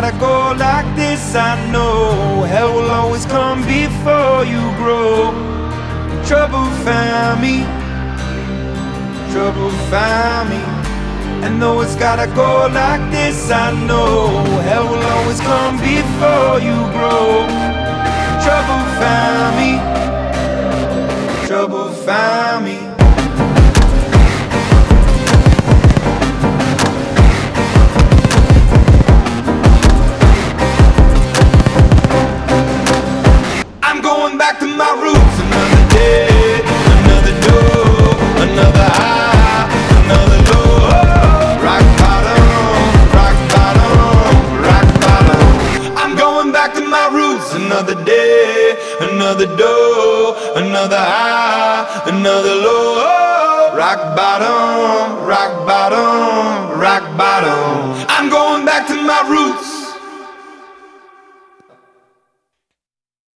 gotta go like this. I know hell will always come before you grow. Trouble found me, trouble found me. And though it's gotta go like this, I know hell will always come before you grow. Trouble found me, trouble found me. I'm going back to my roots. Another day, another door, another high, another low. Rock bottom, rock bottom, rock bottom. I'm going back to my roots. Another day, another door, another high, another low. Rock bottom, rock bottom, rock bottom. I'm going back to my roots.